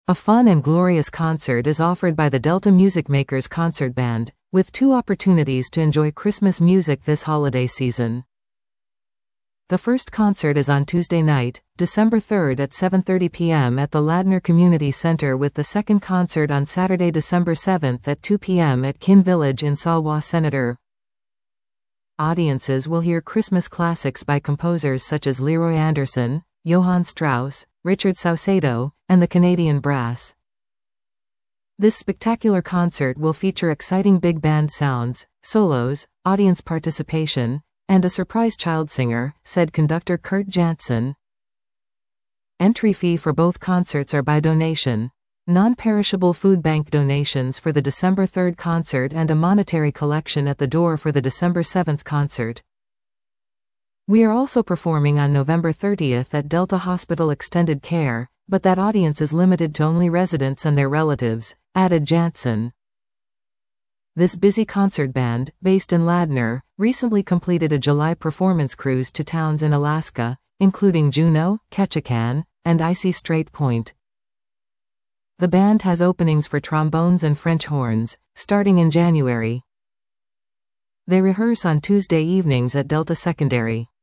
A fun and glorious concert is offered by the Delta Music Makers Concert Band, with 2 opportunities to enjoy Christmas music this holiday season. The first concert is on Tuesday night, December 3rd at 7:30 p.m. at the Ladner Community Center, with the second concert on Saturday, December 7th at 2 p.m. at Kin Village in Sawa Senator. Audiences will hear Christmas classics by composers such as Leroy Anderson, Johann Strauss, Richard Saucedo, and the Canadian Brass. This spectacular concert will feature exciting big band sounds, solos, audience participation, and a surprise child singer, said conductor Kurt Janssen. Entry fee for both concerts are by donation. Non-perishable food bank donations for the December 3rd concert and a monetary collection at the door for the December 7th concert. We are also performing on November 30th at Delta Hospital Extended Care, but that audience is limited to only residents and their relatives, added Janssen. This busy concert band, based in Ladner, recently completed a July performance cruise to towns in Alaska, including Juneau, Ketchikan, and Icy Strait Point. The band has openings for trombones and French horns, starting in January. They rehearse on Tuesday evenings at Delta Secondary.